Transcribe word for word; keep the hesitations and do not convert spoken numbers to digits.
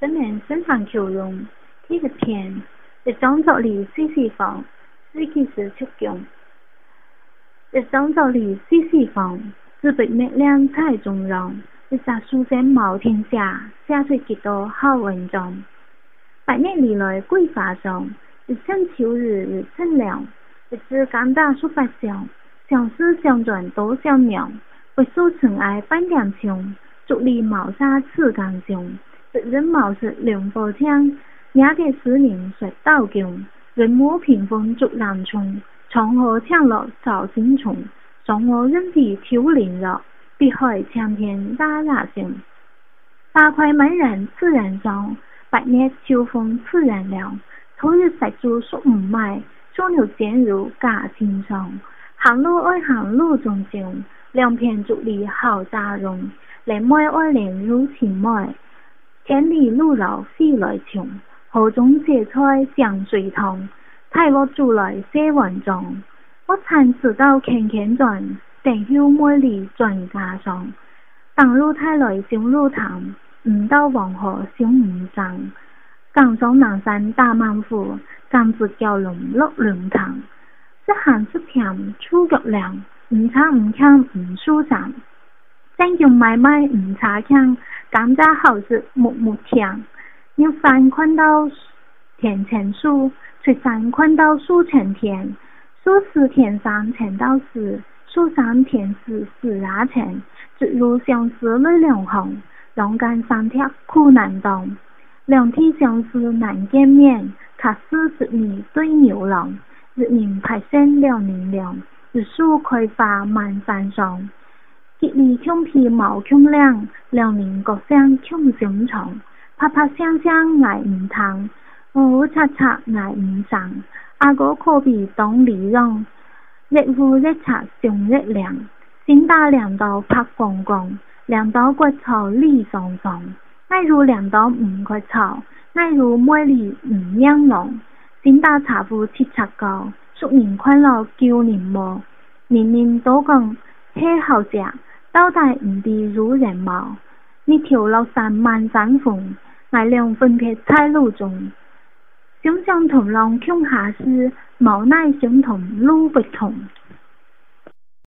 本年身上求荣，这个天，一张作里四四方，四季时出宫。一张作里四四方，自被力量太中容，一杀书生冒天下，写出几多好文章。百年里来桂花上，一生秋日日清凉，一枝甘大数百香，相思相转多相妙。为数尘埃半点穷，竹篱茅沙刺干胸。一人茅石两波枪，也给思念水倒宫。人魔屏风竹兰冲，长河呛落找新虫。双我人体秋林绕，碧海强天大大声。大块满然自然爽，百年秋风自然凉。头日塞住树五脉，中流渐入嘎清爽。行路爱行路中行，两片竹篱好扎容。连妹爱莲如情妹，千里路绕飞来穷。河中芥菜江水塘，太我煮来写文章。我参此道坎坎转，定休每里转家乡。当入太来上路塘，唔到黄河上唔上。江上南山大满腹，江子蛟龙落龙塘。这寒出甜出脚凉，唔差唔强唔舒畅。真用买卖唔差强，甘蔗好食木木香。牛饭看到田前树，翠山看到树前田。树死田上田到死，树上田死死也田。直路相思泪两行，浪干三条苦难当。两地相思难见面，卡斯十里对牛郎。日明排山两年凉，日树开花满山上。吉利穷皮毛穷亮，两年各乡穷相长。啪啪香香来唔汤，乌擦擦来唔上。阿哥可比当里让，日乌日擦上日亮。新打两刀拍光光，两刀骨草里爽爽。爱如两刀唔骨草，爱如每里唔养龙。新打茶夫七擦高，熟年快乐九年末。年年都讲吃好食，到底唔地如人貌。你条落山满山风，爱两分撇在路中。想象同浪穷下时，无奈相同路不同。